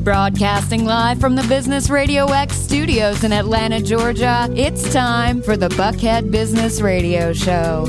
Broadcasting live from the Business Radio X studios in Atlanta, Georgia, it's time for the Buckhead Business Radio Show.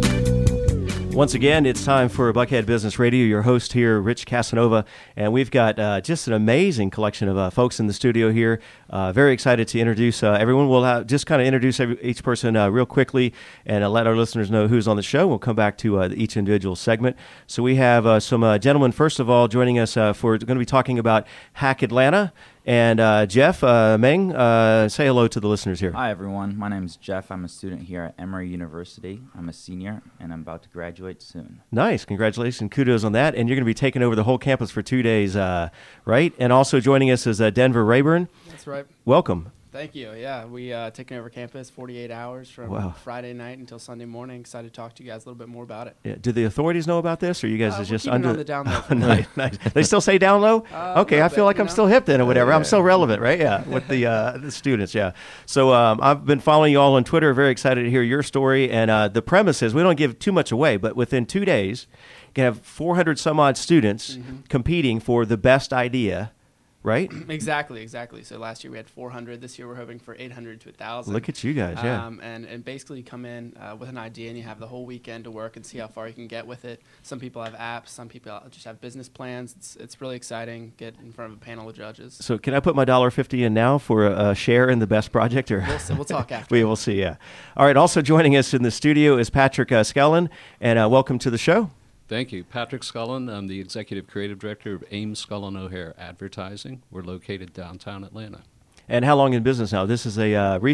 Once again, it's time for Buckhead Business Radio. Your host here, Rich Casanova, and we've got just an amazing collection of folks in the studio here. Very excited to introduce everyone. We'll just kind of introduce each person real quickly and let our listeners know who's on the show. We'll come back to each individual segment. So we have some gentlemen, first of all, joining us for going to be talking about Hack Atlanta. And Jeff Meng, say hello to the listeners here. Hi, everyone. My name is Jeff. I'm a student here at Emory University. I'm a senior, and I'm about to graduate soon. Nice. Congratulations. Kudos on that. And you're going to be taking over the whole campus for 2 days, right? And also joining us is Denver Rayburn. That's right. Welcome. Thank you. Yeah, we taking over campus 48 hours from Friday night until Sunday morning. Excited to talk to you guys a little bit more about it. Yeah. Do the authorities know about this, or you guys are just under on the down low? Nice. They still say down low? Okay, I feel like I'm still hip then or whatever. I'm still relevant, right? Yeah, with the students, yeah. So I've been following you all on Twitter. Very excited to hear your story. And the premise is we don't give too much away, but within 2 days, you can have 400 some odd students competing for the best idea. Right? Exactly. So last year we had 400. This year we're hoping for 800 to 1,000. Look at you guys, yeah. And basically come in with an idea, and you have the whole weekend to work and see how far you can get with it. Some people have apps. Some people just have business plans. It's really exciting. Get in front of a panel of judges. So can I put my $1.50 in now for a share in the best project? Or We'll talk after. We will see, yeah. All right, also joining us in the studio is Patrick Skellen, and welcome to the show. Thank you. Patrick Scullin. I'm the Executive Creative Director of Ames Scullin O'Hare Advertising. We're located downtown Atlanta. And how long in business now? This is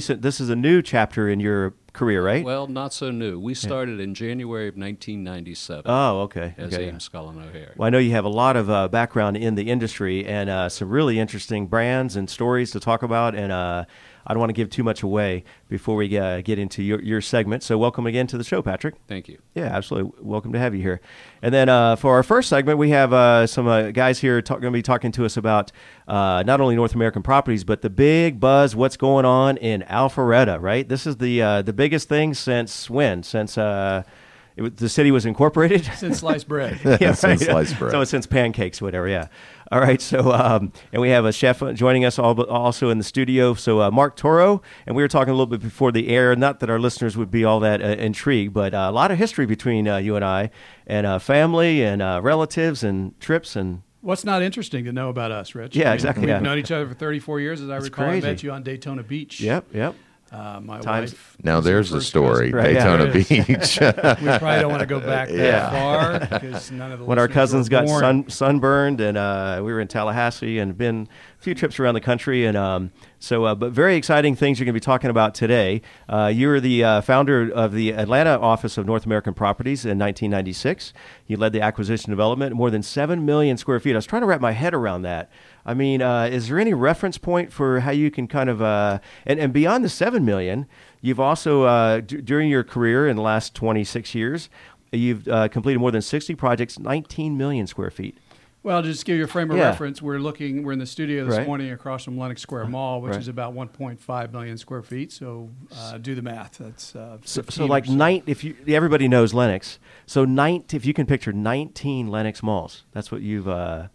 a new chapter in your career, right? Well, not so new. We started in January of 1997. Oh, okay. As Ames Scullin O'Hare. Well, I know you have a lot of background in the industry and some really interesting brands and stories to talk about, and I don't want to give too much away before we get into your segment. So welcome again to the show, Patrick. Thank you. Yeah, absolutely. Welcome to have you here. And then for our first segment, we have some guys here going to be talking to us about not only North American properties, but the big buzz, what's going on in Alpharetta, right? This is the biggest thing since when? Since the city was incorporated? Since sliced bread. Yeah, since sliced bread. So since pancakes, whatever, yeah. All right, so, and we have a chef joining us also in the studio, so Mark Toro, and we were talking a little bit before the air, not that our listeners would be all that intrigued, but a lot of history between you and I, and family, and relatives, and trips, and... What's not interesting to know about us, Rich? Yeah, exactly. We've known each other for 34 years, as I recall. Crazy. I met you on Daytona Beach. Yep. My Times. wife. Now there's the story, right, Daytona Beach. We probably don't want to go back that far because none of the when our cousins got born. sunburned, and we were in Tallahassee and been a few trips around the country, and but very exciting things you're going to be talking about today. You're the founder of the Atlanta office of North American Properties in 1996. You led the acquisition development, more than 7 million square feet. I was trying to wrap my head around that. I mean, is there any reference point for how you can kind of, and beyond the 7 million, you've also, during your career in the last 26 years, you've completed more than 60 projects, 19 million square feet. Well, just to give you a frame of reference, we're in the studio this morning across from Lenox Square Mall, which is about 1.5 million square feet. So do the math. That's so like everybody knows Lenox. So if you can picture 19 Lenox malls, that's what you've.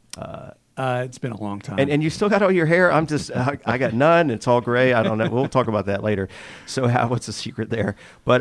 It's been a long time. And you still got all your hair? I'm just, I got none. It's all gray. I don't know. We'll talk about that later. So what's the secret there? But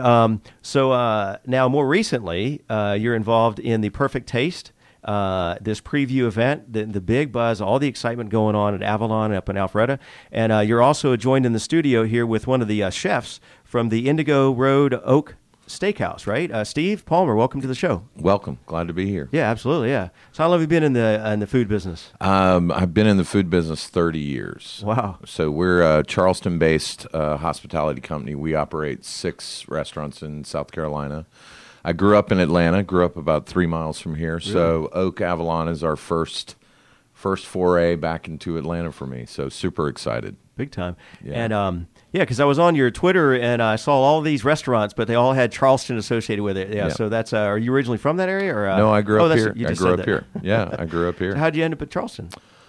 now more recently, you're involved in the Perfect Taste, this preview event, the big buzz, all the excitement going on at Avalon up in Alpharetta. And you're also joined in the studio here with one of the chefs from the Indigo Road Oak Steakhouse, right? Steve Palmer, welcome to the show. Welcome. Glad to be here. Yeah, absolutely, yeah. So how long have you been in the food business? I've been in the food business 30 years. Wow. So we're a Charleston-based hospitality company. We operate 6 restaurants in South Carolina. I grew up in Atlanta, grew up about 3 miles from here. Really? So Oak Avalon is our first foray back into Atlanta for me. So super excited. Big time. Yeah. And because I was on your Twitter and I saw all these restaurants, but they all had Charleston associated with it. Yeah. So that's. Are you originally from that area? Or no, I grew up here. You just I grew said up here. Yeah, I grew up here. So how'd you end up at Charleston?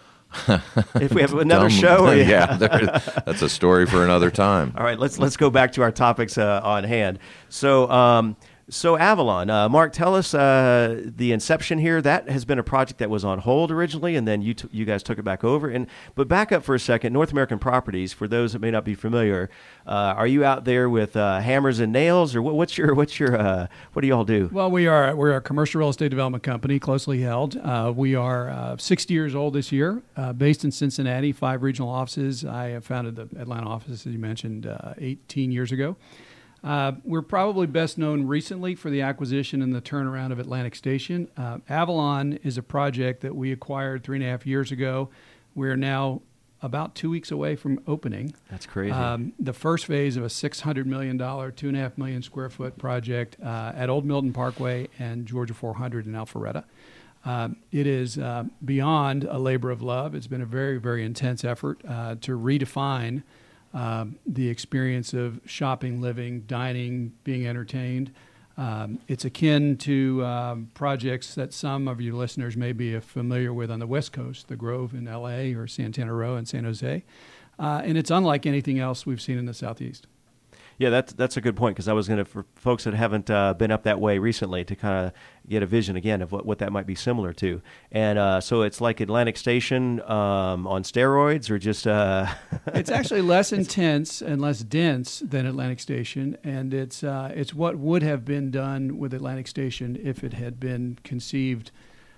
If we have another show. Yeah, that's a story for another time. All right, let's go back to our topics on hand. So So Avalon, Mark, tell us the inception here. That has been a project that was on hold originally, and then you guys took it back over. But back up for a second. North American Properties, for those that may not be familiar, are you out there with hammers and nails, or what do you all do? Well, we're a commercial real estate development company, closely held. We are 60 years old this year, based in Cincinnati, 5 regional offices. I founded the Atlanta office, as you mentioned, 18 years ago. We're probably best known recently for the acquisition and the turnaround of Atlantic Station. Avalon is a project that we acquired 3.5 years ago. We're now about 2 weeks away from opening. That's crazy. The first phase of a $600 million, 2.5 million square foot project at Old Milton Parkway and Georgia 400 in Alpharetta. It is beyond a labor of love. It's been a very, very intense effort to redefine the experience of shopping, living, dining, being entertained. It's akin to projects that some of your listeners may be familiar with on the West Coast, the Grove in L.A. or Santana Row in San Jose. And it's unlike anything else we've seen in the Southeast. Yeah, that's a good point, because I was going to, for folks that haven't been up that way recently, to kind of get a vision again of what that might be similar to. And so it's like Atlantic Station on steroids, or just... It's actually less intense and less dense than Atlantic Station, and it's what would have been done with Atlantic Station if it had been conceived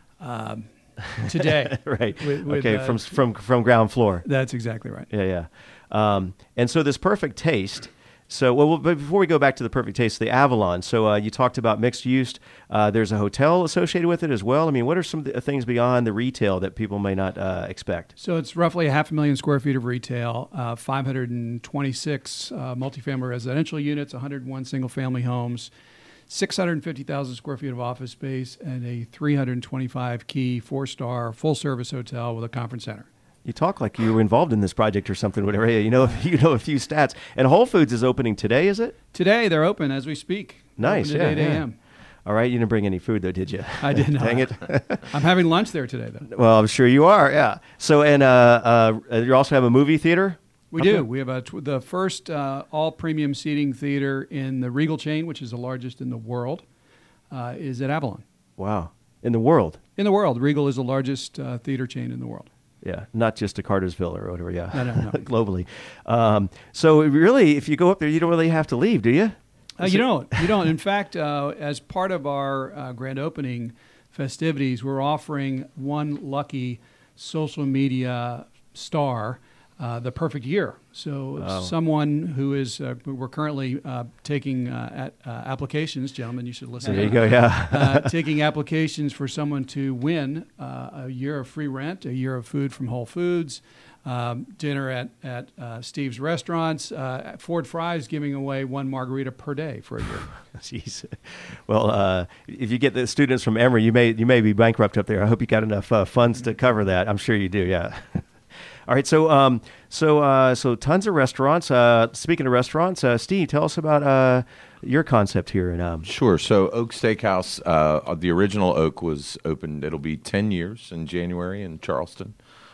today. Right. From ground floor. That's exactly right. Yeah. And so this Perfect Taste... So, but before we go back to the Perfect Taste, the Avalon, so you talked about mixed use. There's a hotel associated with it as well. I mean, what are some things beyond the retail that people may not expect? So it's roughly 500,000 square feet of retail, 526 multifamily residential units, 101 single-family homes, 650,000 square feet of office space, and a 325-key 4-star full-service hotel with a conference center. You talk like you were involved in this project or something, whatever. You know a few stats. And Whole Foods is opening today, is it? Today, they're open as we speak. Nice, open at 8 a.m. All right, you didn't bring any food, though, did you? I did not. Dang it. I'm having lunch there today, though. Well, I'm sure you are, yeah. So, and you also have a movie theater? We do. We have the first all-premium seating theater in the Regal chain, which is the largest in the world, is at Avalon. Wow. In the world? In the world. Regal is the largest theater chain in the world. Yeah, not just to Cartersville or whatever, yeah. No. Globally. So really, if you go up there, you don't really have to leave, do you? You don't. In fact, as part of our grand opening festivities, we're offering one lucky social media star the perfect year. So someone who is, we're currently taking applications, gentlemen, you should listen. There you go, yeah. Taking applications for someone to win a year of free rent, a year of food from Whole Foods, dinner at Steve's Restaurants. Ford Fry's giving away one margarita per day for a year. Jeez. Well, if you get the students from Emory, you may be bankrupt up there. I hope you got enough funds to cover that. I'm sure you do, yeah. All right, so tons of restaurants. Speaking of restaurants, Steve, tell us about your concept here. Sure. So Oak Steakhouse, the original Oak was opened. It'll be 10 years in January in Charleston.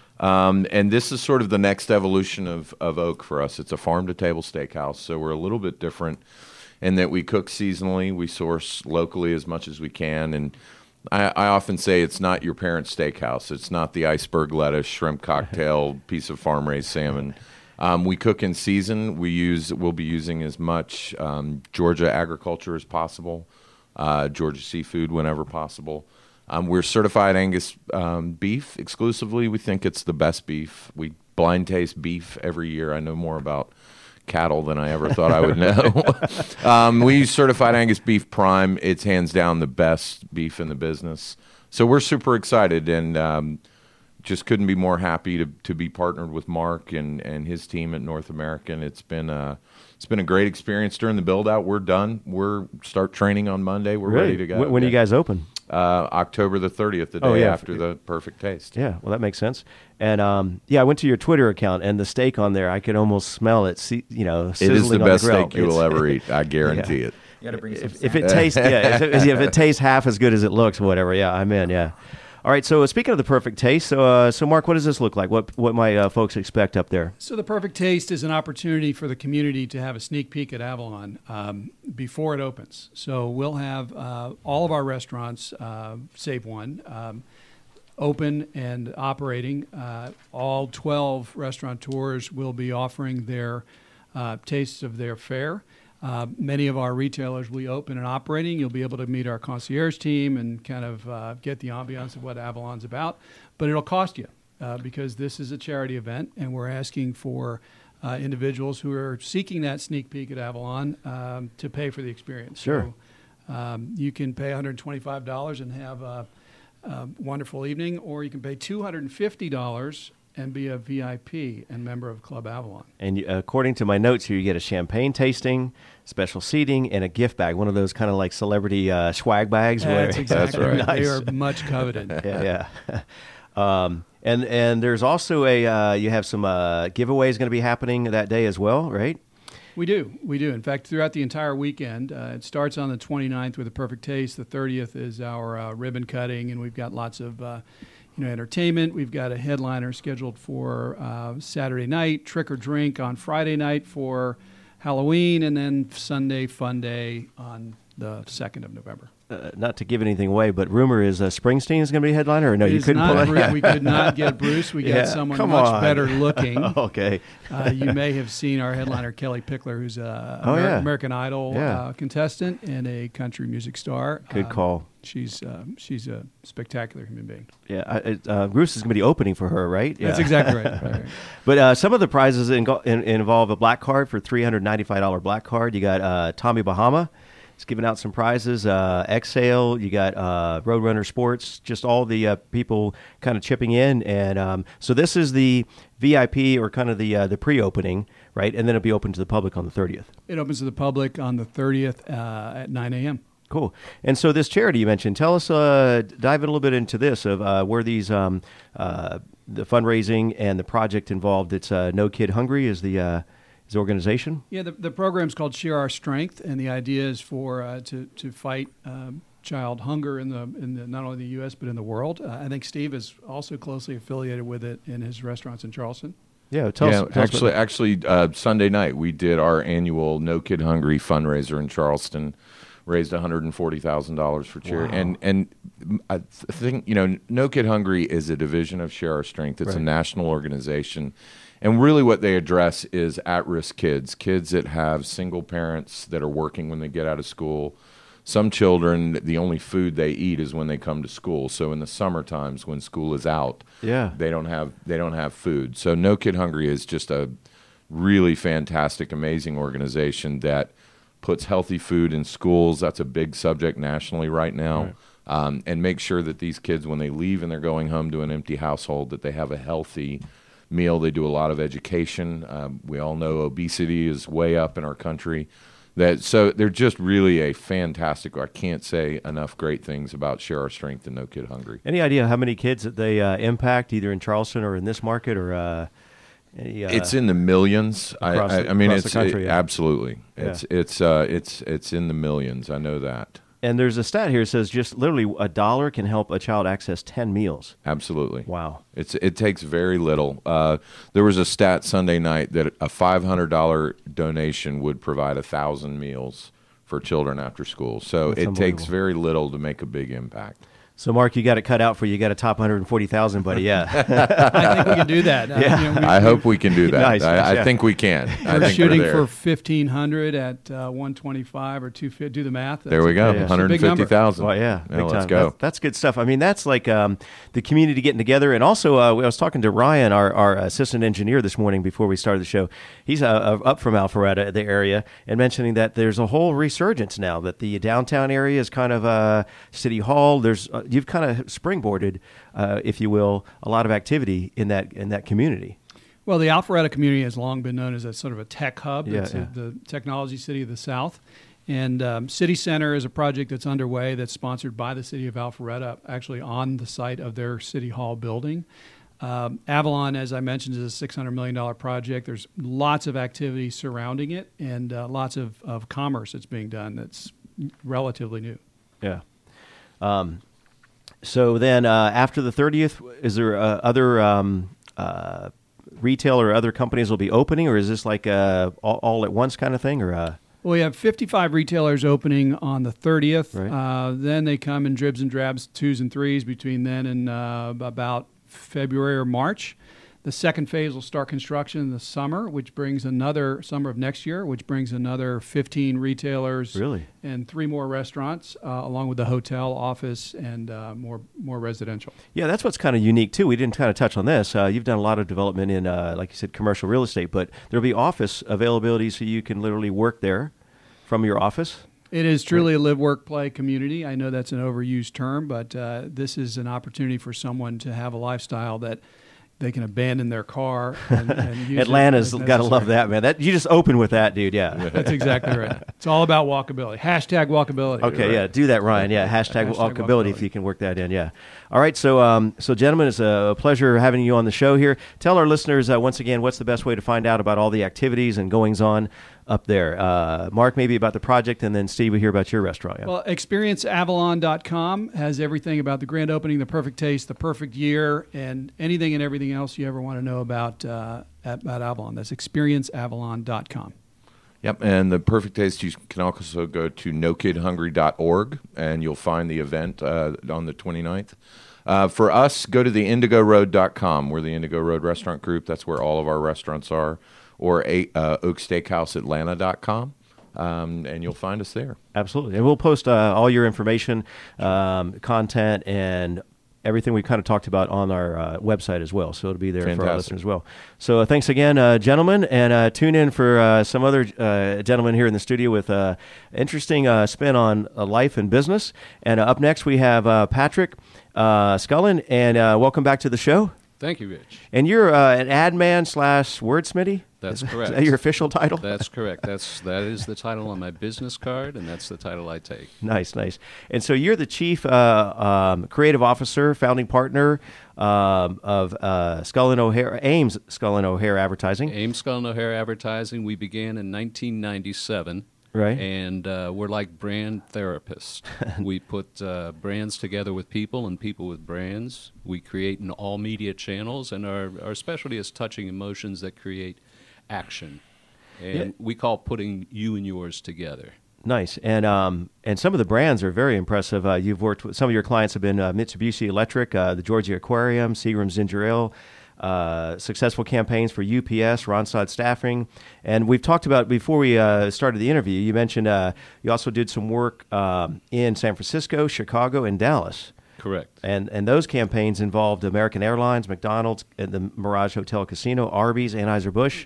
And this is sort of the next evolution of Oak for us. It's a farm-to-table steakhouse, so we're a little bit different in that we cook seasonally. We source locally as much as we can, and I often say it's not your parents' steakhouse. It's not the iceberg lettuce, shrimp cocktail, piece of farm-raised salmon. We cook in season. We'll be using as much Georgia agriculture as possible, Georgia seafood whenever possible. We're certified Angus beef exclusively. We think it's the best beef. We blind taste beef every year. I know more about cattle than I ever thought I would know. We use certified Angus beef prime. It's hands down the best beef in the business. So we're super excited and just couldn't be more happy to be partnered with Mark and his team at North American. It's been a great experience during the build out. We're done. We're start training on Monday. We're ready to go. When do you guys open? October the 30th, the day after the Perfect Taste. Yeah, well, that makes sense. And I went to your Twitter account, and the steak on there, I could almost smell it. It is the best steak you will ever eat. I guarantee it. You got to bring some. If it tastes, if it tastes half as good as it looks, whatever. Yeah, I'm in. Yeah. All right. So speaking of the Perfect Taste, so Mark, what does this look like? What might folks expect up there? So the Perfect Taste is an opportunity for the community to have a sneak peek at Avalon before it opens. So we'll have all of our restaurants, save one, open and operating. All 12 restaurateurs will be offering their tastes of their fare. Many of our retailers will be open and operating. You'll be able to meet our concierge team and kind of get the ambiance of what Avalon's about. But it'll cost you because this is a charity event, and we're asking for individuals who are seeking that sneak peek at Avalon to pay for the experience. Sure. So you can pay $125 and have a wonderful evening, or you can pay $250 and be a VIP and member of Club Avalon. And according to my notes here, you get a champagne tasting, special seating, and a gift bag, one of those kind of like celebrity swag bags. That's exactly right. Nice. They are much coveted. Yeah. And there's also you have some giveaways going to be happening that day as well, right? We do. In fact, throughout the entire weekend, it starts on the 29th with a Perfect Taste. The 30th is our ribbon cutting, and we've got lots of entertainment. We've got a headliner scheduled for Saturday night, Trick or Drink on Friday night for Halloween, and then Sunday Fun Day on the 2nd of November. Not to give anything away, but rumor is Springsteen is going to be a headliner, or no, you It's couldn't not pull it? We could not get Bruce. We Yeah, got someone come much on. better looking. Okay. You may have seen our headliner, Kelly Pickler, who's a yeah. American Idol Yeah. contestant and a country music star. Good call. She's a spectacular human being. Yeah, Bruce is going to be opening for her, right? Yeah. That's exactly right. But some of the prizes involve a black card for $395 black card. You got Tommy Bahama. He's giving out some prizes. Exhale. You got Roadrunner Sports. Just all the people kind of chipping in. And so this is the VIP or kind of the pre-opening, right? And then it'll be open to the public on the 30th. It opens to the public on the 30th at 9 a.m. Cool. And so this charity you mentioned, tell us, dive in a little bit into this of where these the fundraising and the project involved. It's No Kid Hungry is the organization. Yeah, the program's called Share Our Strength, and the idea is for to fight child hunger in the not only the U.S. but in the world. I think Steve is also closely affiliated with it in his restaurants in Charleston. Yeah, tell us. Actually, Sunday night we did our annual No Kid Hungry fundraiser in Charleston. Raised $140,000 for charity, Wow. and I think No Kid Hungry is a division of Share Our Strength. It's a national organization, and really what they address is at-risk kids that have single parents that are working when they get out of school. Some children, the only food they eat is when they come to school. So in the summer times when school is out, they don't have food. So No Kid Hungry is just a really fantastic, amazing organization that puts healthy food in schools. That's a big subject nationally right now. Right. And make sure that these kids, when they leave and they're going home to an empty household, that they have a healthy meal. They do a lot of education. We all know obesity is way up in our country. So they're just really a fantastic, I can't say enough great things about Share Our Strength and No Kid Hungry. Any idea how many kids that they impact, either in Charleston or in this market, or it's in the millions. I mean, it's the country, absolutely. Yeah. It's in the millions. I know that. And there's a stat here that says just literally $1 can help a child access 10 meals. Absolutely. Wow. It takes very little. There was a stat Sunday night that a $500 donation would provide 1,000 meals for children after school. So it takes very little to make a big impact. So, Mark, you got it cut out for you. You got a top 140,000, buddy. Yeah. I think we can do that. I hope we can do that. Nice. I think we can. We're shooting for 1,500 at 125 or 250. Do the math. There we go. Yeah. 150,000. Well, yeah. Big Let's time. go. That's good stuff. I mean, that's like the community getting together. And also, I was talking to Ryan, our assistant engineer, this morning before we started the show. He's up from Alpharetta, the area, and mentioning that there's a whole resurgence now, that the downtown area is kind of City Hall. There's you've kind of springboarded, if you will, a lot of activity in that community. Well, the Alpharetta community has long been known as a sort of a tech hub. Yeah, It's the technology city of the South. And City Center is a project that's underway that's sponsored by the city of Alpharetta, actually on the site of their City Hall building. Avalon, as I mentioned, is a $600 million project. There's lots of activity surrounding it and lots of commerce that's being done that's relatively new. Yeah. So then, after the 30th, is there other retail or other companies will be opening, or is this like all at once kind of thing, or? Well, we have 55 retailers opening on the 30th. Right. Then they come in dribs and drabs, 2s and 3s between then and about February or March. The second phase will start construction in the summer, which brings summer of next year, which brings another 15 retailers. Really? And 3 more restaurants, along with the hotel, office, and more residential. Yeah, that's what's kind of unique too. We didn't kind of touch on this. You've done a lot of development in, like you said, commercial real estate, but there'll be office availability, so you can literally work there from your office. It is truly a live, work, play community. I know that's an overused term, but this is an opportunity for someone to have a lifestyle that they can abandon their car and use Atlanta's it as got to love necessary. that, man. You just open with that, dude. Yeah. That's exactly right. It's all about walkability. Hashtag walkability. Okay, yeah, do that, Ryan. Yeah, hashtag walkability if you can work that in. Yeah. All right, so gentlemen, it's a pleasure having you on the show here. Tell our listeners once again what's the best way to find out about all the activities and goings on up there. Mark, maybe about the project, and then Steve, we hear about your restaurant. Yeah. Well, experienceavalon.com has everything about the grand opening, the perfect taste, the perfect year, and anything and everything else you ever want to know about Avalon. That's experienceavalon.com. Yep, and the perfect taste, you can also go to nokidhungry.org, and you'll find the event on the 29th. For us, go to theindigoroad.com. We're the Indigo Road Restaurant Group. That's where all of our restaurants are. Or oaksteakhouseatlanta.com, and you'll find us there. Absolutely. And we'll post all your information, content, and everything we kind of talked about on our website as well. So it'll be there for our listeners as well. So thanks again, gentlemen, and tune in for some other gentlemen here in the studio with interesting spin on life and business. And up next, we have Patrick Scullin, and welcome back to the show. Thank you, Rich. And you're an ad man / wordsmithy? That's correct. Is that your official title? That's correct. That is the title on my business card, and that's the title I take. Nice. And so you're the chief creative officer, founding partner of Scullin O'Hare, Ames Scullin O'Hare Advertising. Ames Scullin O'Hare Advertising. We began in 1997. Right. And we're like brand therapists. We put brands together with people and people with brands. We create in all media channels, and our specialty is touching emotions that create action. And we call putting you and yours together. Nice. And some of the brands are very impressive. You've worked with, some of your clients have been Mitsubishi Electric, the Georgia Aquarium, Seagram's Ginger Ale, successful campaigns for UPS, Ronside Staffing. And we've talked about, before we started the interview, you mentioned you also did some work in San Francisco, Chicago, and Dallas. Correct. And those campaigns involved American Airlines, McDonald's, the Mirage Hotel Casino, Arby's, Anheuser-Busch.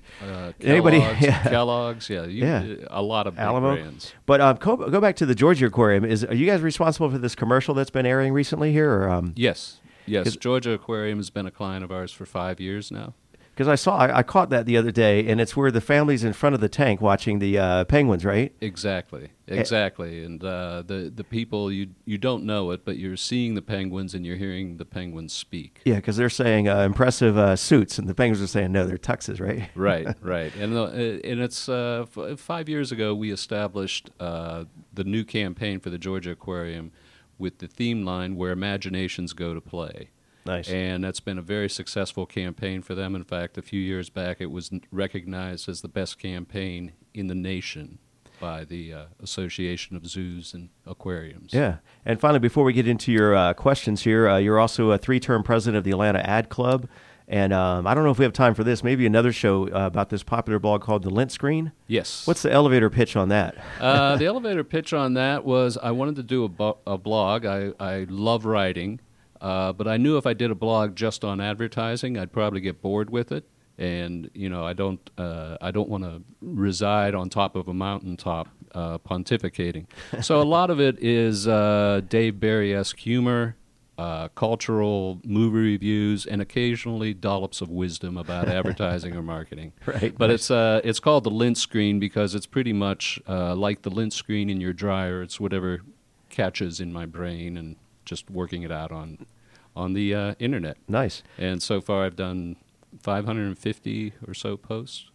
Kellogg's, a lot of big Alamo brands. But go back to the Georgia Aquarium. Are you guys responsible for this commercial that's been airing recently here? Or, Yes. Georgia Aquarium has been a client of ours for 5 years now. Because I caught that the other day, and it's where the family's in front of the tank watching the penguins, right? Exactly. And the people, you don't know it, but you're seeing the penguins and you're hearing the penguins speak. Yeah, because they're saying impressive suits, and the penguins are saying, no, they're tuxes, right? Right. And it's 5 years ago we established the new campaign for the Georgia Aquarium with the theme line Where Imaginations Go to Play. Nice. And that's been a very successful campaign for them. In fact, a few years back, it was recognized as the best campaign in the nation by the Association of Zoos and Aquariums. Yeah. And finally, before we get into your questions here, you're also a 3-term president of the Atlanta Ad Club. And I don't know if we have time for this. Maybe another show about this popular blog called The Lint Screen. Yes. What's the elevator pitch on that? The elevator pitch on that was I wanted to do a blog. I love writing. But I knew if I did a blog just on advertising, I'd probably get bored with it, and I don't want to reside on top of a mountaintop pontificating. So a lot of it is Dave Barry-esque humor, cultural movie reviews, and occasionally dollops of wisdom about advertising or marketing. Right. But it's called the Lint Screen because it's pretty much like the lint screen in your dryer. It's whatever catches in my brain and just working it out on the internet. Nice. And so far I've done 550 or so posts.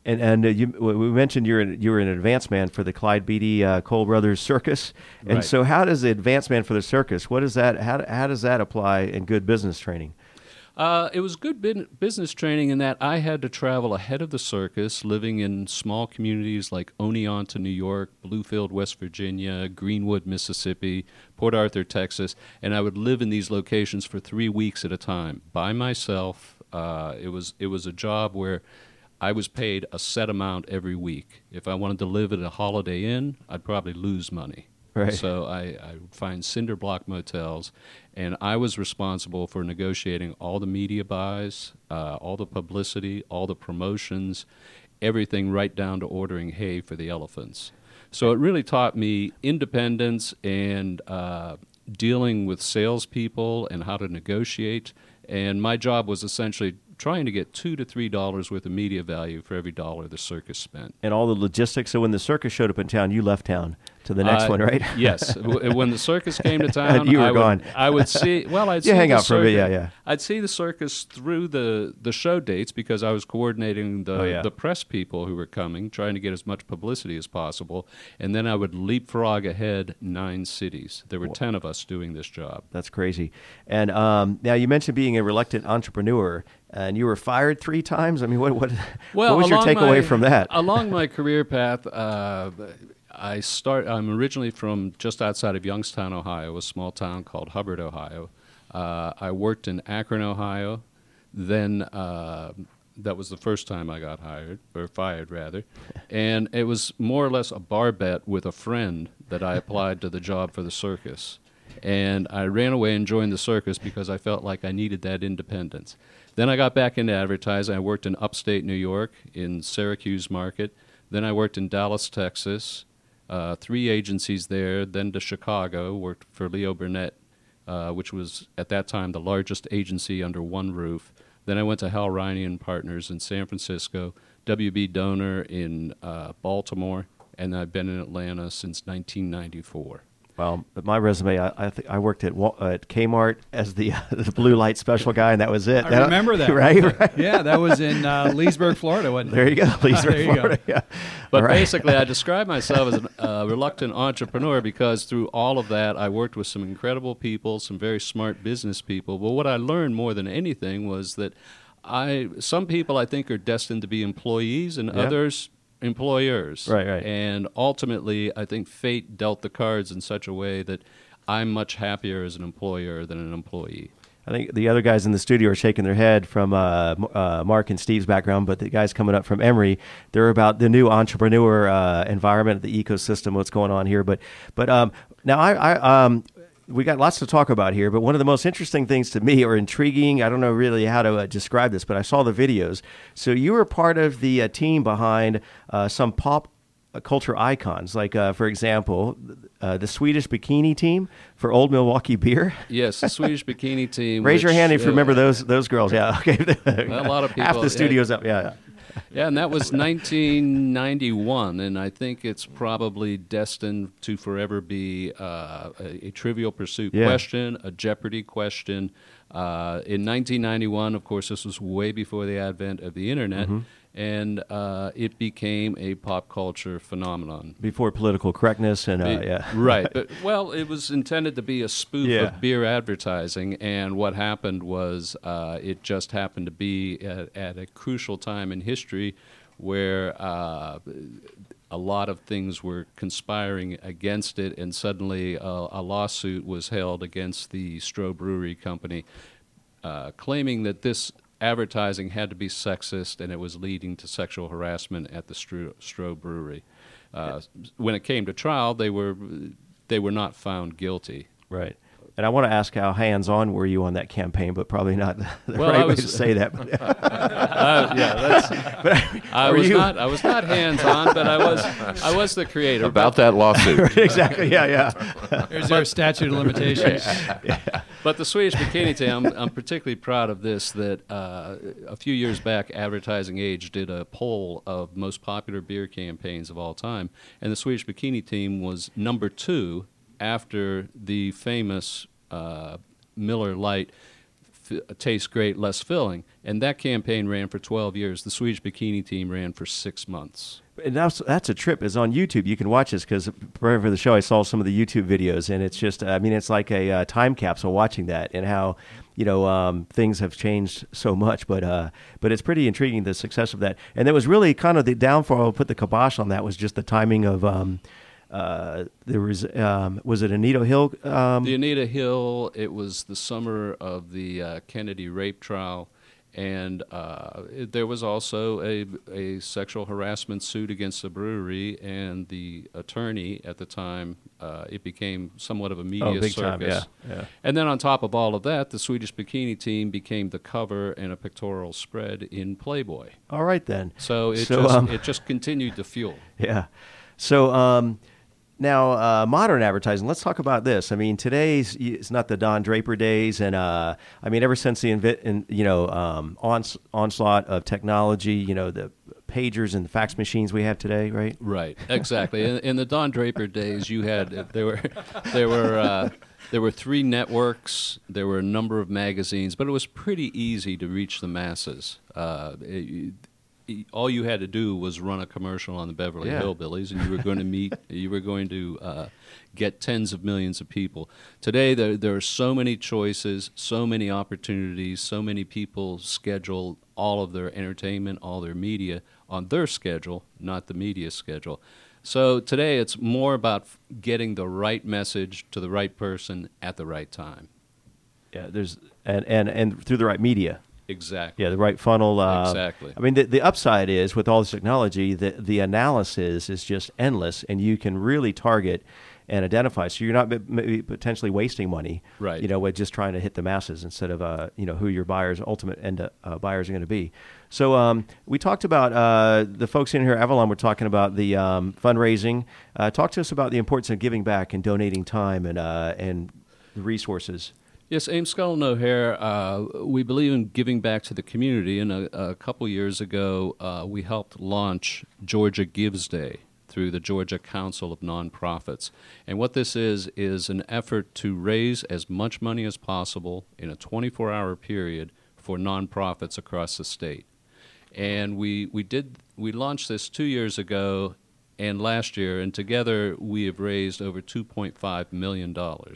And we mentioned you were an advance man for the Clyde Beatty Cole Brothers Circus. And Right. so how does the advance man for the circus, what is that? How does that apply in good business training? It was good business training in that I had to travel ahead of the circus, living in small communities like Oneonta, New York, Bluefield, West Virginia, Greenwood, Mississippi, Port Arthur, Texas, and I would live in these locations for 3 weeks at a time by myself. It was a job where I was paid a set amount every week. If I wanted to live at a Holiday Inn, I'd probably lose money. Right. So I would find cinder block motels, and I was responsible for negotiating all the media buys, all the publicity, all the promotions, everything right down to ordering hay for the elephants. So it really taught me independence and dealing with salespeople and how to negotiate. And my job was essentially trying to get $2 to $3 worth of media value for every dollar the circus spent. And all the logistics. So when the circus showed up in town, you left town to the next one, right? Yes. When the circus came to town, You were gone. I would see. Well, I'd You see hang the out for a bit, circus- yeah. I'd see the circus through the show dates because I was coordinating the press people who were coming, trying to get as much publicity as possible, and then I would leapfrog ahead 9 cities. There were 10 of us doing this job. That's crazy. And now you mentioned being a reluctant entrepreneur, and you were fired 3 times. I mean, what was your along takeaway from that? Along my career path, I'm originally from just outside of Youngstown, Ohio, a small town called Hubbard, Ohio. I worked in Akron, Ohio. Then that was the first time I got fired rather. And it was more or less a bar bet with a friend that I applied to the job for the circus. And I ran away and joined the circus because I felt like I needed that independence. Then I got back into advertising. I worked in upstate New York, in Syracuse market. Then I worked in Dallas, Texas, 3 agencies there. Then to Chicago, worked for Leo Burnett, which was at that time the largest agency under one roof. Then I went to Hal Riney and Partners in San Francisco, W.B. Donor in Baltimore, and I've been in Atlanta since 1994. Well, but my resume, I worked at Kmart as the blue light special guy, and that was it. I remember that. Right? Yeah, that was in Leesburg, Florida, wasn't it? There you go, Leesburg, There you Florida. go. Yeah. But All right. basically, I describe myself as a reluctant entrepreneur because through all of that, I worked with some incredible people, some very smart business people. But what I learned more than anything was that some people I think are destined to be employees and others employers. Right. And ultimately, I think fate dealt the cards in such a way that I'm much happier as an employer than an employee. I think the other guys in the studio are shaking their head from Mark and Steve's background, but the guys coming up from Emory, they're about the new entrepreneur environment, the ecosystem, what's going on here. But now we got lots to talk about here, but one of the most interesting things to me, or intriguing, I don't know really how to describe this, but I saw the videos. So you were part of the team behind some pop culture icons, like, for example, the Swedish Bikini Team for Old Milwaukee Beer. Yes, the Swedish Bikini Team. Raise your hand if you remember those girls. Yeah, okay. A lot of people. Half the studio's up, yeah. Yeah, and that was 1991, and I think it's probably destined to forever be a Trivial Pursuit question, a Jeopardy question. In 1991, of course, this was way before the advent of the Internet, and it became a pop culture phenomenon. Before political correctness and, Right, but, well, it was intended to be a spoof of beer advertising, and what happened was it just happened to be at a crucial time in history where a lot of things were conspiring against it, and suddenly a lawsuit was held against the Stroh Brewery Company, claiming that this advertising had to be sexist and it was leading to sexual harassment at the Stroh Brewery. When it came to trial, they were not found guilty. Right. And I want to ask how hands-on were you on that campaign, but probably not the Well, right way to say that. I was not hands-on, but I was the creator. About that lawsuit. Exactly. Yeah. There's our statute of limitations. But the Swedish Bikini Team, I'm particularly proud of this, that a few years back, Advertising Age did a poll of most popular beer campaigns of all time, and the Swedish Bikini Team was number 2 after the famous Miller Lite tastes great, less filling. And that campaign ran for 12 years. The Swedish Bikini Team ran for 6 months. And that's a trip. It's on YouTube. You can watch this because preparing for the show, I saw some of the YouTube videos, and it's just, I mean, it's like a time capsule watching that and how, things have changed so much. But it's pretty intriguing, the success of that. And it was really kind of the downfall, put the kibosh on that, was just the timing of, there was it Anita Hill? The Anita Hill, it was the summer of the Kennedy rape trial. And there was also a sexual harassment suit against the brewery, and the attorney at the time, it became somewhat of a media big circus. Time, yeah. And then on top of all of that, the Swedish Bikini Team became the cover and a pictorial spread in Playboy. All right, then. So it just continued to fuel. Yeah. So now, modern advertising, let's talk about this. I mean, today's, it's not the Don Draper days. And, ever since the onslaught of technology, the pagers and the fax machines we have today, right? Right, exactly. In the Don Draper days, you had, there were 3 networks, there were a number of magazines, but it was pretty easy to reach the masses. All you had to do was run a commercial on the Beverly Hillbillies, and you were going to get tens of millions of people. Today, there are so many choices, so many opportunities, so many people schedule all of their entertainment, all their media on their schedule, not the media schedule. So today, it's more about getting the right message to the right person at the right time. Yeah, and through the right media. Exactly. Yeah, the right funnel. Exactly. I mean, the upside is, with all this technology, the analysis is just endless, and you can really target and identify. So you're not maybe potentially wasting money, right? With just trying to hit the masses instead of who your ultimate end buyers are going to be. So we talked about the folks in here at Avalon. We're talking about the fundraising. Talk to us about the importance of giving back and donating time and resources. Yes, Ames Skull & O'Hare, we believe in giving back to the community, and a couple years ago we helped launch Georgia Gives Day through the Georgia Council of Nonprofits. And what this is an effort to raise as much money as possible in a 24-hour period for nonprofits across the state. And we launched this 2 years ago and last year, and together we have raised over $2.5 million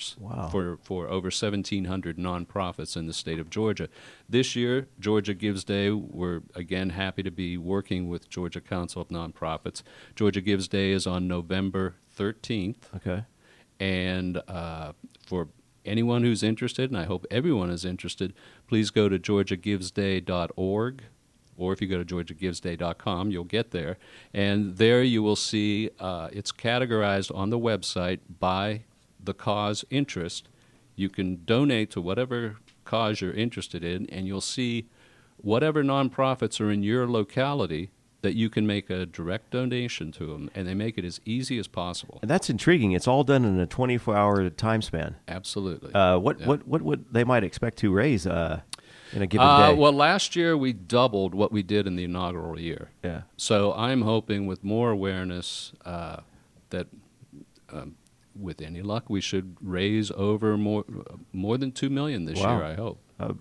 for over 1,700 nonprofits in the state of Georgia. This year, Georgia Gives Day, we're again happy to be working with Georgia Council of Nonprofits. Georgia Gives Day is on November 13th. Okay. And for anyone who's interested, and I hope everyone is interested, please go to georgiagivesday.org. Or if you go to georgiagivesday.com, you'll get there. And there you will see it's categorized on the website by the cause interest. You can donate to whatever cause you're interested in, and you'll see whatever nonprofits are in your locality that you can make a direct donation to them, and they make it as easy as possible. And that's intriguing. It's all done in a 24-hour time span. Absolutely. What would they might expect to raise in a given day? Well, last year we doubled what we did in the inaugural year. Yeah. So I'm hoping with more awareness that with any luck we should raise over more than $2 million this year, I hope.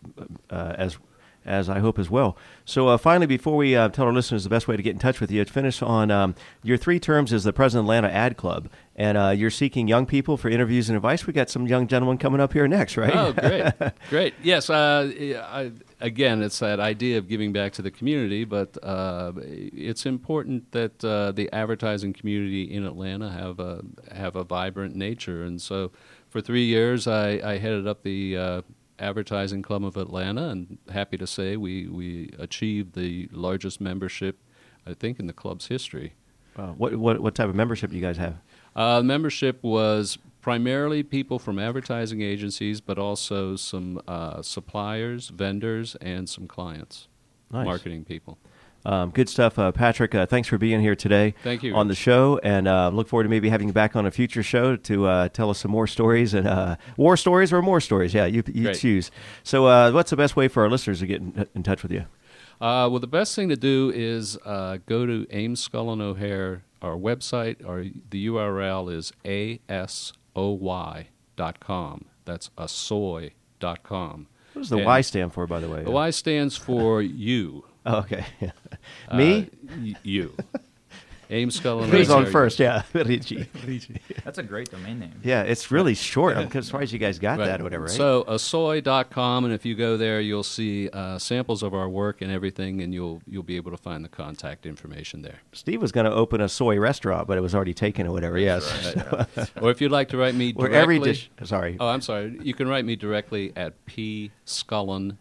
As I hope as well. So finally, before we tell our listeners the best way to get in touch with you, to finish on your 3 terms as the president of Atlanta Ad Club, and you're seeking young people for interviews and advice. We got some young gentlemen coming up here next, right? Oh, great. Yes, again, it's that idea of giving back to the community, but it's important that the advertising community in Atlanta have a vibrant nature. And so for 3 years, I headed up the Advertising Club of Atlanta, and happy to say we achieved the largest membership, I think, in the club's history. What type of membership do you guys have? Membership was primarily people from advertising agencies, but also some suppliers, vendors, and some clients, marketing people. Good stuff, Patrick. Thanks for being here today. Thank you, on the show, and look forward to maybe having you back on a future show to tell us some more stories, and war stories or more stories. Yeah, you choose. So what's the best way for our listeners to get in touch with you? Well, the best thing to do is go to Ames Skull & O'Hare, our website, or the URL is asoy.com. That's asoy.com. What does the And Y stand for, by the way? The Y stands for you. Oh, okay. Me? You. Ames Scullin. Who's on Ricci. first? Yeah. Ricci. That's a great domain name. Yeah, it's really short. I'm surprised you guys got that or whatever, right? So asoy.com, and if you go there, you'll see samples of our work and everything, and you'll be able to find the contact information there. Steve was going to open a soy restaurant, but it was already taken or whatever. Yes. Or if you'd like to write me Where directly, every dish. Sorry. Oh, I'm sorry. You can write me directly at pscullin,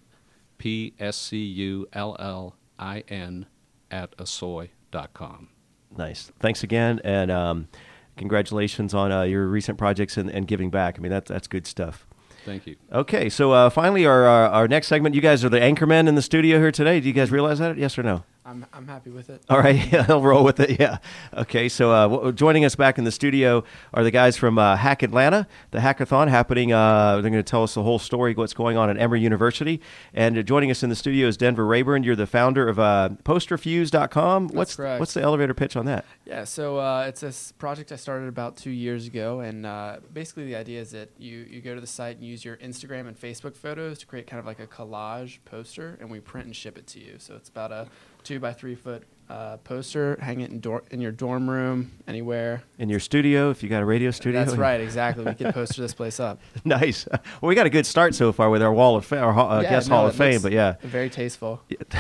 PSCULLIN @asoy.com. Nice. Thanks again, and congratulations on your recent projects and giving back. I mean, that's good stuff. Thank you. Okay, so finally, our next segment. You guys are the anchormen in the studio here today. Do you guys realize that? Yes or no? I'm happy with it. All right, yeah, I'll roll with it. Yeah. Okay, so joining us back in the studio are the guys from Hack Atlanta, the hackathon happening. They're going to tell us the whole story, what's going on at Emory University. And joining us in the studio is Denver Rayburn. You're the founder of posterfuse.com. That's correct. What's the elevator pitch on that? Yeah, so it's this project I started about 2 years ago, and basically the idea is that you go to the site and use your Instagram and Facebook photos to create kind of like a collage poster, and we print and ship it to you. So it's about a 2 by 3 foot poster. Hang it in your dorm room, anywhere. In your studio, if you got a radio studio. That's right, exactly. We could poster this place up. Nice. Well, we got a good start so far with our Wall of Fame, our guest Hall of Fame, but yeah. Very tasteful.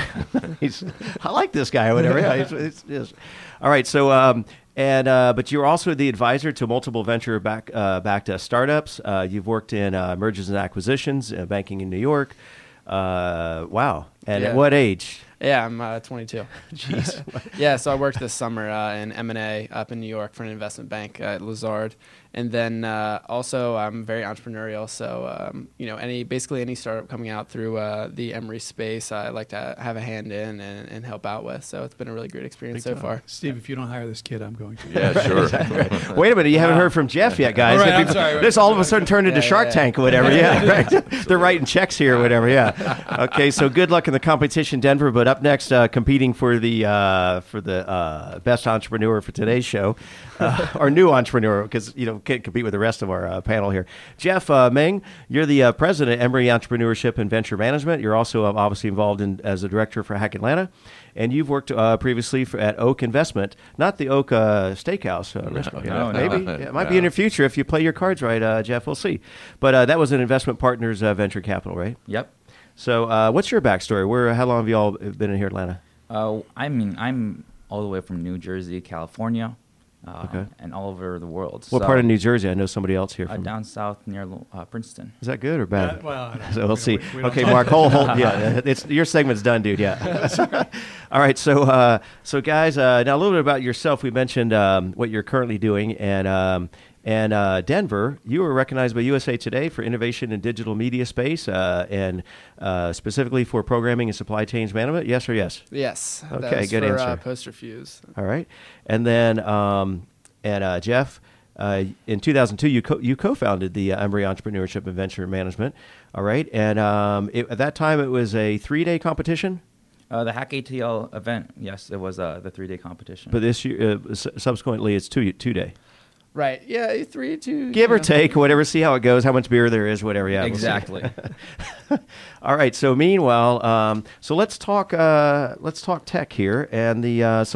I like this guy or whatever. Yeah, it's. All right, so but you're also the advisor to multiple venture-backed startups. You've worked in mergers and acquisitions, banking in New York. Wow. And at what age? Yeah, I'm 22. Jeez. Yeah, so I worked this summer in M&A up in New York for an investment bank at Lazard. And then also I'm very entrepreneurial. So, basically any startup coming out through the Emory space, I like to have a hand in and help out with. So it's been a really great experience so far. Steve, if you don't hire this kid, I'm going to. Yeah, sure. Exactly. Wait a minute, you haven't heard from Jeff yet, guys. All right, I'm sorry. This all of a sudden turned into Shark Tank or whatever. Yeah, right. They're writing checks here or whatever. Yeah. Okay, so good luck in the competition, Denver. But up next, competing for the best entrepreneur for today's show, our new entrepreneur, because can't compete with the rest of our panel here. Jeff Meng, you're the president of Emory Entrepreneurship and Venture Management. You're also obviously involved as a director for Hack Atlanta, and you've worked previously at Oak Investment, not the Oak Steakhouse restaurant. No, maybe it might be in the future if you play your cards right, Jeff. We'll see. But that was an Investment Partners venture capital, right? Yep. So, what's your backstory? How long have you all been in here, Atlanta? I'm all the way from New Jersey, California, Okay. and all over the world. What part of New Jersey? I know somebody else here from. Down south near Princeton. Is that good or bad? Well, So we'll see. we don't Okay, talk Mark, about hold. Yeah, your segment's done, dude. Yeah. All right. So, guys, now a little bit about yourself. We mentioned what you're currently doing, and Denver, you were recognized by USA Today for innovation in digital media space, and specifically for programming and supply chain management. Yes or yes? Yes. Okay, that was good for, answer. Posterfuse. All right. And then, Jeff, in 2002, you co-founded the Emory Entrepreneurship and Venture Management. All right. And at that time, it was a 3-day competition. The Hack ATL event, yes, it was the 3-day competition. But this year, subsequently, it's 2-day. Right. Yeah, 3, 2. Give or take, whatever. See how it goes. How much beer there is, whatever. Yeah. Exactly. We'll all right. So meanwhile, so let's talk tech here, and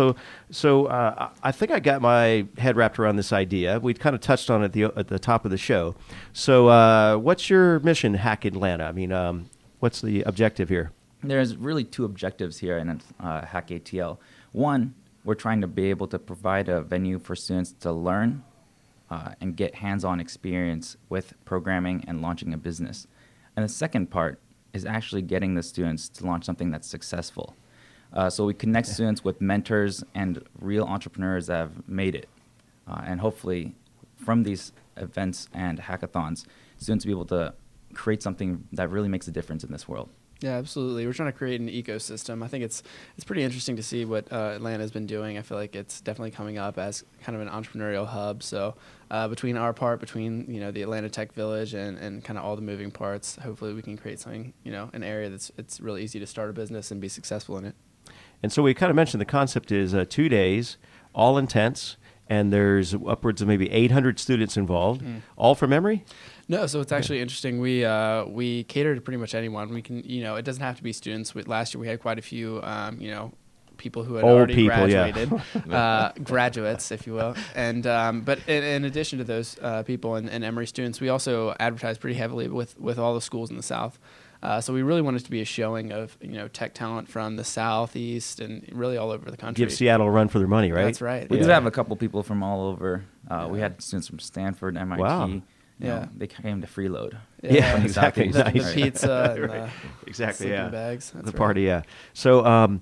I think I got my head wrapped around this idea. We kind of touched on it at the top of the show. So, what's your mission, Hack Atlanta? I mean, what's the objective here? There's really 2 objectives here in Hack ATL. One, we're trying to be able to provide a venue for students to learn and get hands-on experience with programming and launching a business. And the second part is actually getting the students to launch something that's successful. So we connect students with mentors and real entrepreneurs that have made it. And hopefully from these events and hackathons, students will be able to create something that really makes a difference in this world. Yeah, absolutely. We're trying to create an ecosystem. I think it's pretty interesting to see what Atlanta's been doing. I feel like it's definitely coming up as kind of an entrepreneurial hub. So between the Atlanta Tech Village and kind of all the moving parts, hopefully we can create something, an area it's really easy to start a business and be successful in it. And so we kind of mentioned the concept is 2 days, all intense, and there's upwards of maybe 800 students involved, all from Emory? No, so it's actually interesting. We cater to pretty much anyone. We can, it doesn't have to be students. Last year we had quite a few, people who had Old already people, yeah. graduated, graduates, if you will. And but in addition to those people and Emory students, we also advertise pretty heavily with all the schools in the South. So we really want it to be a showing of tech talent from the Southeast and really all over the country. Give Seattle a run for their money, right? That's right. We do have a couple people from all over. We had students from Stanford, MIT. Wow. They came to Freeload. Yeah, from the exactly. Southeast. The Nice. pizza, and the Exactly. sleeping Yeah. bags. That's The right. party. Yeah. So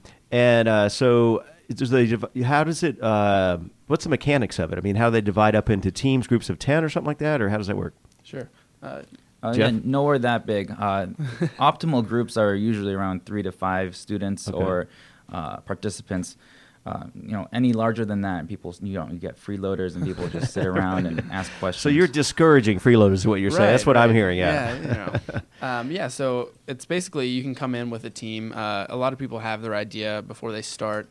so how does it? What's the mechanics of it? I mean, how do they divide up into teams, groups of 10, or something like that, or how does that work? Sure. Jeff? Yeah, nowhere that big. Optimal groups are usually around 3 to 5 students Okay. or participants. Any larger than that, people you get freeloaders and people just sit around and ask questions. So you're discouraging freeloaders, is what you're saying. That's what I'm hearing. Yeah. So it's basically you can come in with a team. A lot of people have their idea before they start.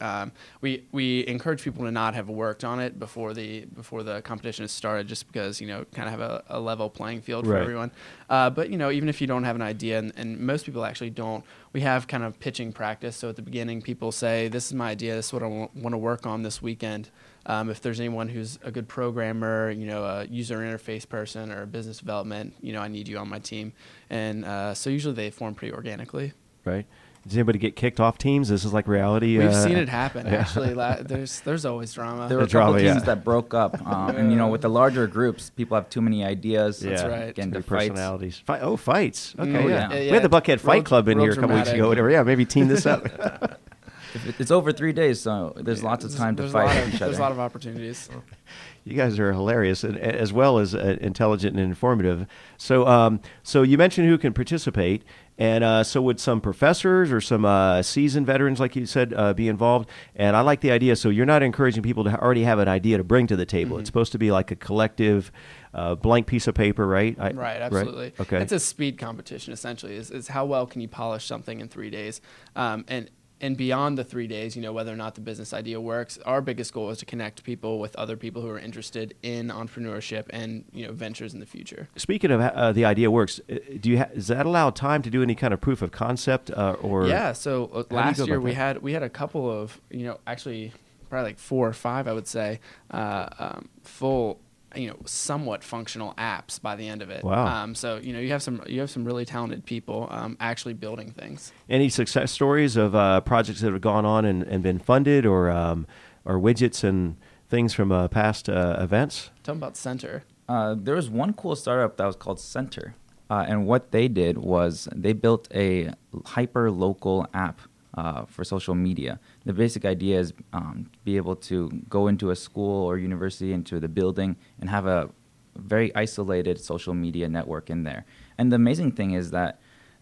We encourage people to not have worked on it before the competition has started, just because kind of have a level playing field for Right. everyone. But even if you don't have an idea, and most people actually don't, we have kind of pitching practice. So at the beginning, people say, "This is my idea. This is what I want to work on this weekend." If there's anyone who's a good programmer, a user interface person or business development, I need you on my team. And so usually they form pretty organically. Right. Does anybody get kicked off teams? This is like reality. We've seen it happen, actually. There's always drama. There were a drama, couple teams yeah. that broke up, and with the larger groups, people have too many ideas. Yeah. That's right. Get into Three fights. personalities. Fights. Okay. Oh, yeah. yeah. We had the Buckhead Fight Real- Club in real here a couple weeks dramatic. ago. Whatever. Yeah. Maybe team this up. It's over 3 days, so there's lots of time to There's fight a lot with of, each other. There's a lot of opportunities. You guys are hilarious, and, as well as intelligent and informative. So, so you mentioned who can participate, and so would some professors or some seasoned veterans, like you said, be involved? And I like the idea. So you're not encouraging people to already have an idea to bring to the table. It's supposed to be like a collective, blank piece of paper, right? Right, absolutely. Okay. It's a speed competition, essentially. Is how well can you polish something in 3 days, and beyond the 3 days, whether or not the business idea works. Our biggest goal is to connect people with other people who are interested in entrepreneurship and ventures in the future. Speaking of the idea works, does that allow time to do any kind of proof of concept or? Yeah. So do you last go year about we had a couple of actually probably like 4 or 5, I would say, full somewhat functional apps by the end of it. Wow. So you have some really talented people actually building things. Any success stories of projects that have gone on and been funded, or widgets and things from past events? Tell them about Center. There was one cool startup that was called Center, and what they did was they built a hyper-local app for social media. The basic idea is be able to go into a school or university, into the building, and have a very isolated social media network in there. And the amazing thing is that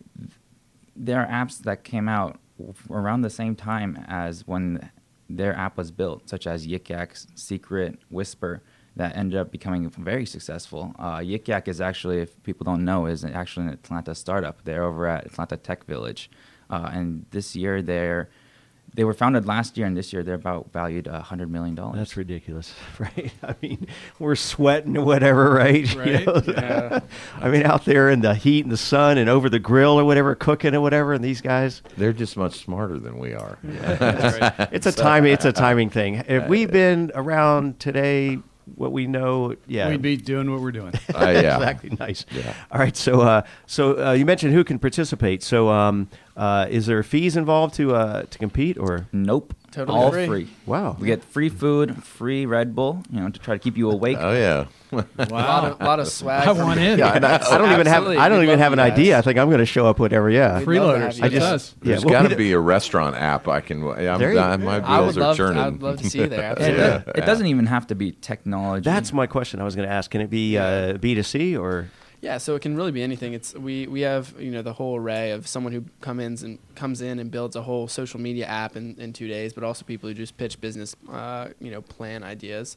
there are apps that came out around the same time as when their app was built, such as Yik Yak's Secret, Whisper, that ended up becoming very successful. Yik Yak is actually, if people don't know, is actually an Atlanta startup. They're over at Atlanta Tech Village. And this year they were founded last year, and this year they're about valued $100 million. That's ridiculous, right? I mean, we're sweating or whatever, right? Right. Yeah. I mean, out there in the heat and the sun and over the grill or whatever, cooking or whatever, and these guys, They're just much smarter than we are. it's a timing thing. If we've been around today, what we know, yeah. We'd be doing what we're doing. Yeah. Exactly. Nice. Yeah. All right. So you mentioned who can participate. So is there fees involved to compete, or? Nope. Totally All free. free. Wow. We get free food, free Red Bull, to try to keep you awake. Oh yeah. A lot of swag. I from- want in. Yeah, and I don't even have. Absolutely. I don't We'd even love have an you guys. idea. I think I'm going to show up whatever. Yeah. We'd love to have Freeloaders. you That's guys. us. There's well, got we to be a restaurant app I can. There you go. My I would wheels are love churning. I'd love to see you there. And Absolutely. it doesn't even have to be technology. That's my question. I was going to ask. Can it be B2C or? Yeah, so it can really be anything. It's we have the whole array of someone who comes in and builds a whole social media app in 2 days, but also people who just pitch business plan ideas.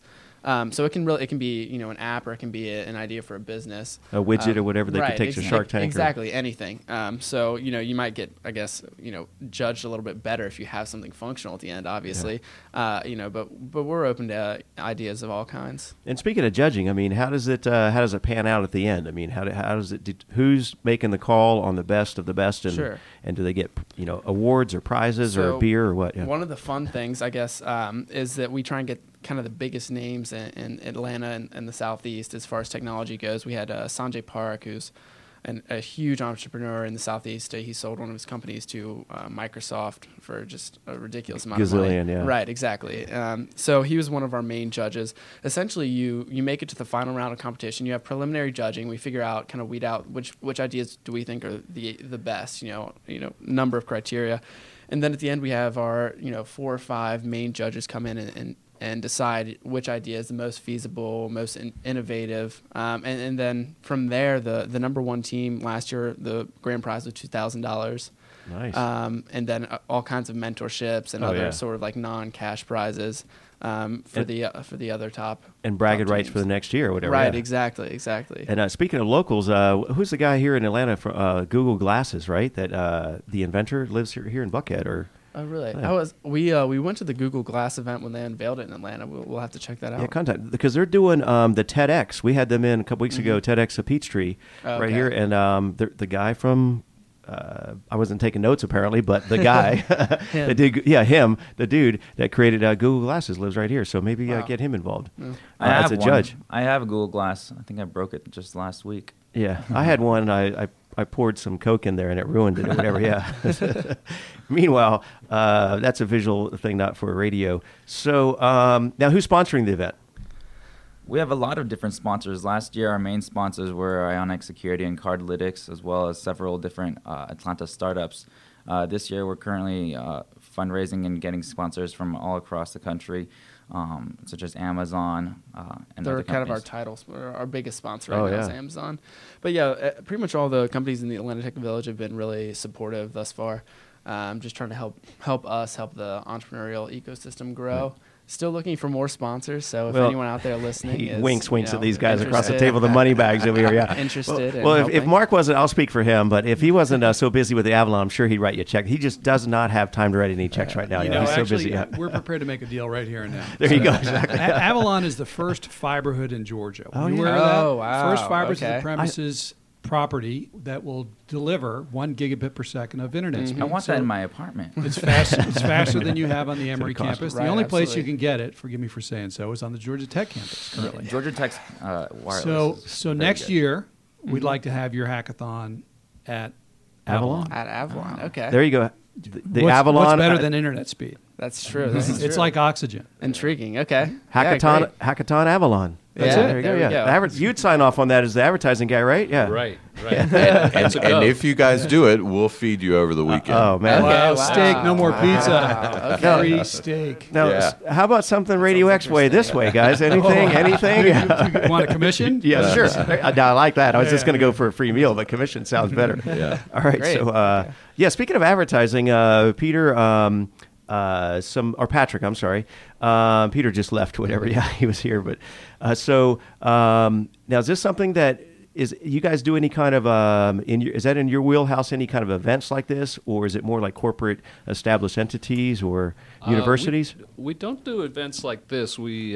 So it can be an app, or it can be an idea for a business, A widget or whatever they could take to Shark Tank. Exactly, anything. So you might get, I guess, judged a little bit better if you have something functional at the end, obviously. But we're open to ideas of all kinds. And speaking of judging, I mean, how does it pan out at the end? I mean, how does it? Who's making the call on the best of the best? And, Sure. And do they get awards or prizes or So beer or what? Yeah. One of the fun things, I guess, is that we try and get kind of the biggest names in Atlanta and the Southeast as far as technology goes. We had Sanjay Parekh, who's a huge entrepreneur in the Southeast. He sold one of his companies to Microsoft for just a ridiculous amount of money. Gazillion, yeah. Right, exactly. So he was one of our main judges. Essentially, you make it to the final round of competition. You have preliminary judging. We figure out, kind of weed out which ideas do we think are the best. Number of criteria, and then at the end we have our 4 or 5 main judges come in and decide which idea is the most feasible, most innovative. And then from there, the number one team last year, the grand prize was $2,000. Nice. And then all kinds of mentorships and other sort of like non-cash prizes for the other top. And bragging top rights teams. for the next year or whatever. Right, yeah. exactly. And speaking of locals, who's the guy here in Atlanta from Google Glasses, right? That the inventor lives here in Buckhead, or? Oh, really? Yeah. We went to the Google Glass event when they unveiled it in Atlanta. We'll have to check that out. Yeah, contact, because they're doing the TEDx. We had them in a couple weeks ago, TEDx of Peachtree, Oh, right okay. here. And the guy from, I wasn't taking notes apparently, but the guy, the dude that created Google Glasses lives right here. So maybe Wow. get him involved I as have a one. judge. I have a Google Glass. I think I broke it just last week. Yeah, I had one. I poured some Coke in there and it ruined it or whatever. Yeah. Meanwhile, that's a visual thing, not for radio. So now, who's sponsoring the event? We have a lot of different sponsors. Last year, our main sponsors were Ionic Security and Cardlytics, as well as several different Atlanta startups. This year, we're currently fundraising and getting sponsors from all across the country, such as Amazon and They're other kind of our companies. our biggest sponsor right now is Amazon. But yeah, pretty much all the companies in the Atlanta Tech Village have been really supportive thus far. Just trying to help us help the entrepreneurial ecosystem grow. Right. Still looking for more sponsors. So if Well, anyone out there listening He is winks at these guys across the interested- table, the money bags over here. Yeah, Interested in Well, if helping. Mark wasn't, I'll speak for him. But if he wasn't so busy with the Avalon, I'm sure he'd write you a check. He just does not have time to write any checks right now. You Yeah, know, he's so actually, busy. Yeah. we're prepared to make a deal right here and now. There you go. Exactly. Avalon is the first fiberhood in Georgia. Oh, Were you yeah. aware of that? Oh, wow. First fiber to Okay. the premises property that will deliver 1 gigabit per second of internet speed. I want So that in my apartment. It's faster than you have on the Emory cost. campus. Right, the only place you absolutely. can get it, forgive me for saying so, is on the Georgia Tech campus currently. Georgia Tech's wireless. So is very next good. year, we'd like to have your hackathon at Avalon? At Avalon. Okay. There you go. The what's, Avalon. What's better than internet speed? That's true. This is It's true. like oxygen. Intriguing. Okay. Hackathon. Yeah, great. Hackathon Avalon. That's Yeah, it. There you go. there we Yeah. go. You'd sign off on that as the advertising guy, right? Yeah. Right. And, That's a go. and if you guys do it, we'll feed you over the weekend. Oh man. Okay. Wow, wow. steak, no more pizza. Wow, okay. Free steak. Now, Yeah. how about something Radio X way this way, guys? Anything? Anything? You want a commission? Yeah, sure. I like that. I was just going to go for a free meal, but commission sounds better. Yeah. All right. Great. So, speaking of advertising, Peter, or Patrick, I'm sorry. Peter just left, whatever. Yeah, he was here. But now is this something that you guys do any kind of, is that in your wheelhouse, any kind of events like this? Or is it more like corporate established entities or universities? We don't do events like this. We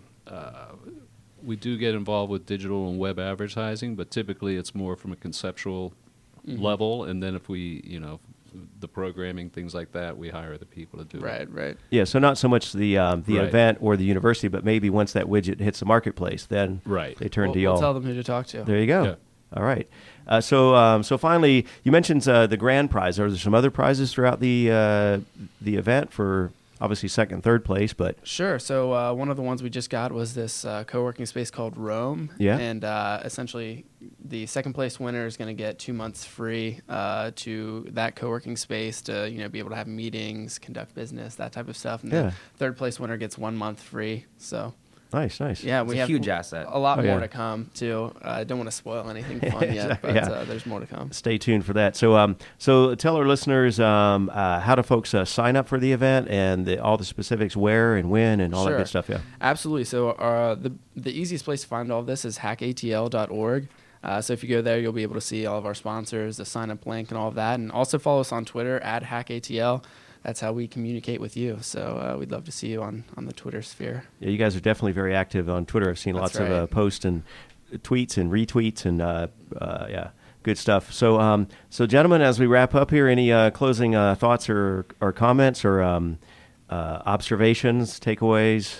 do get involved with digital and web advertising, but typically it's more from a conceptual level. And then if we, the programming, things like that, we hire the people to do it. Right. Yeah, so not so much the Right. event or the university, but maybe once that widget hits the marketplace, then Right. they turn to We'll y'all. tell them who to talk to. There you go. Yeah. All right. So finally, you mentioned the grand prize. Are there some other prizes throughout the event for obviously second, third place? But Sure. So one of the ones we just got was this co-working space called Rome. Yeah. And essentially, the second place winner is going to get 2 months free to that co-working space to be able to have meetings, conduct business, that type of stuff. And Yeah. the third place winner gets 1 month free. So Nice. Yeah, It's we a have huge asset. A lot Oh, more yeah. to come too. I don't want to spoil anything fun yet, but Yeah. there's more to come. Stay tuned for that. So, so tell our listeners how do folks sign up for the event and all the specifics, where and when, and all that Sure. good stuff. Yeah. Absolutely. So the easiest place to find all of this is hackatl.org. So if you go there, you'll be able to see all of our sponsors, the sign up link, and all of that. And also follow us on Twitter at hackatl. That's how we communicate with you. So we'd love to see you on the Twitter sphere. Yeah, you guys are definitely very active on Twitter. I've seen That's lots of right. posts and tweets and retweets and yeah, good stuff. So, so gentlemen, as we wrap up here, any closing thoughts or comments or observations, takeaways?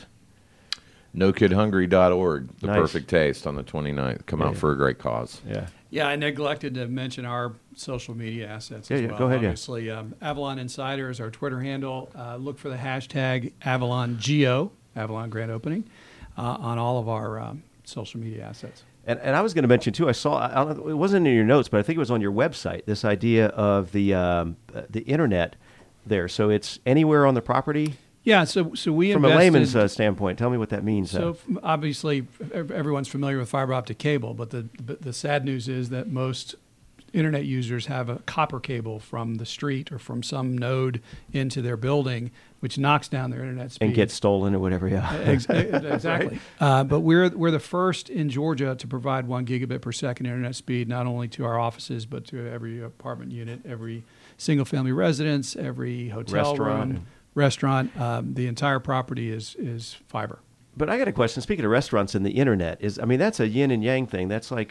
NoKidHungry.org, the Nice. perfect taste on the 29th. Come out for a great cause. Yeah. Yeah, I neglected to mention our social media assets as Yeah, well. go ahead, yeah. Obviously, Avalon Insider is our Twitter handle. Look for the hashtag AvalonGO, Avalon Grand Opening, on all of our social media assets. And I was going to mention too. I don't know, it wasn't in your notes, but I think it was on your website. This idea of the internet there. So it's anywhere on the property. Yeah, so we From a invested, layman's standpoint, tell me what that means. So obviously, everyone's familiar with fiber optic cable, but the sad news is that most internet users have a copper cable from the street or from some node into their building, which knocks down their internet speed. and gets stolen or whatever. Yeah. Exactly. But we're the first in Georgia to provide 1 gigabit per second internet speed, not only to our offices, but to every apartment unit, every single family residence, every hotel restaurant. The entire property is fiber. But I got a question. Speaking of restaurants and the internet, that's a yin and yang thing. That's like,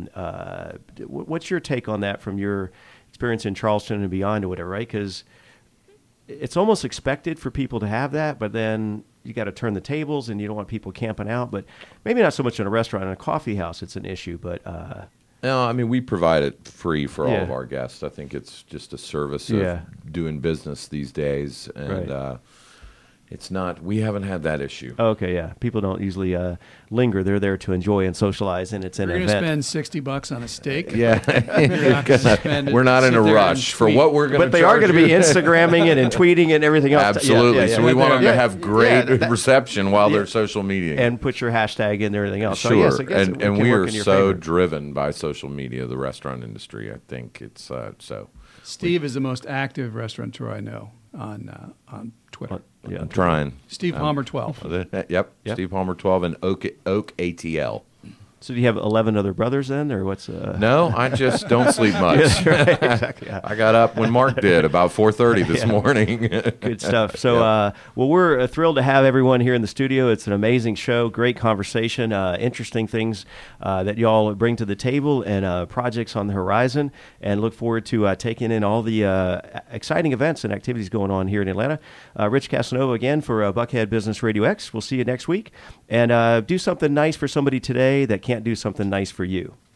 what's your take on that from your experience in Charleston and beyond or whatever, right? Because it's almost expected for people to have that, but then you got to turn the tables and you don't want people camping out. But maybe not so much in a restaurant. In a coffee house, it's an issue. But No, I mean, we provide it free for all Yeah. of our guests. I think it's just a service of doing business these days. And Right. it's not, we haven't had that issue. okay, yeah, people don't usually linger. They're there to enjoy and socialize, and it's an You're going to event. spend $60 on a steak. Yeah. You're not gonna spend it- We're not in sit a there rush and for tweet. what we're going to But they are going to be Instagramming it and tweeting and everything else. Absolutely. Yeah, yeah, So yeah. we want them Yeah, to have great yeah, that- reception while yeah. they're social media. and put your hashtag in there and everything else. Sure. So yes, I guess it and can we work are in your so favor. driven by social media, the restaurant industry. I think it's so. Steve is the most active restaurateur I know on Twitter. Yeah. I'm trying. Steve Palmer 12. Yep. Yep. Steve Palmer 12 and Oak ATL. So do you have 11 other brothers then, or what's? No, I just don't sleep much. Right, exactly. Yeah. I got up when Mark did about 4:30 this morning. Good stuff. So, well, we're thrilled to have everyone here in the studio. It's an amazing show, great conversation, interesting things that y'all bring to the table, and projects on the horizon. And look forward to taking in all the exciting events and activities going on here in Atlanta. Rich Casanova again for Buckhead Business Radio X. We'll see you next week, and do something nice for somebody today that can't do something nice for you.